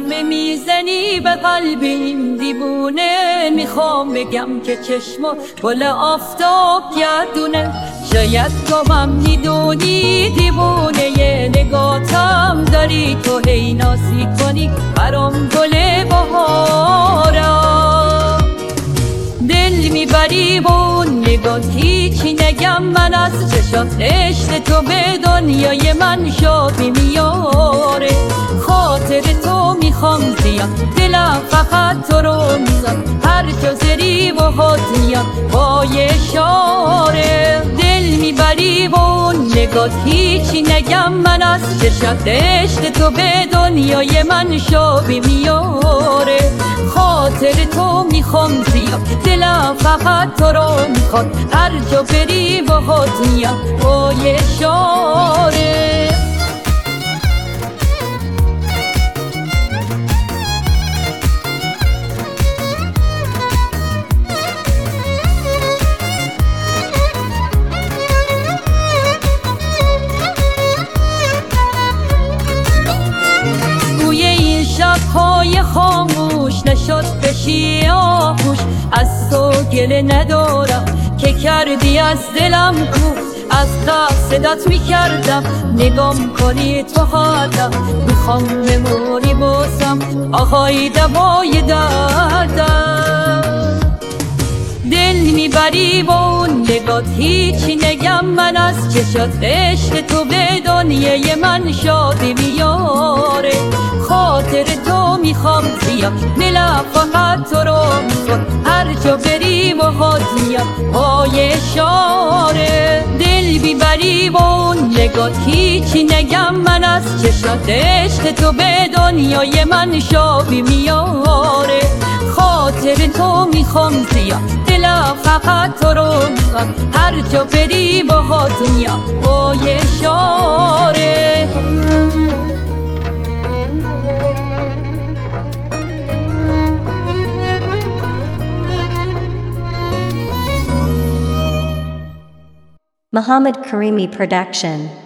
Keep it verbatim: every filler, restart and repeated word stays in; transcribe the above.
نغمه میزنی به قلب این دیوونه. میخوام بگم که چشم و گل آفتاب گردونه. شاید تو هم میدونی دیوونه ی نگاتم داری، تو هی نازی کنی برام گل بهارم. دل میبری با اون نگات هیچی نگم، من از چشات عشق تو به دنیای من شابی میاره. خاطر تو میخوام زیاد، دلم فقط تو رو میزد، هر جا زری و هات میاد با یه اشاره. دل میبری با اون نگات هیچی نگم، من از چشات عشق تو به دنیای من شابی میاره. خاطر تو میخوام زیاد، دلم فقط تو رو میخواد، هر جا بری با هات میاد با یه اشاره. شب‌های خاموش نشد بشی آهوش، از تو گله ندارم که کردی از دلم کو. از قصدت میکردم نگام کنی تو حالم، میخوام بمونی بازم آهای دوای دردم. دل میبری با اون نگات هیچی نگم، من از چشات عشق تو به دنیای من شادی میاره. خاطر تو میخوام زیاد، دلم فقط تو رو میخواد، هر جا بری با هات میاد با یه اشاره. دل بیبری با اون نگات هیچی نگم، من از چشات عشق تو به دنیای من شابی میاره. خاطر تو میخوام زیاد، دلم فقط تو رو میخواد، هر جا بری با هات میاد با یه اشاره. Muhammad Karimi Production.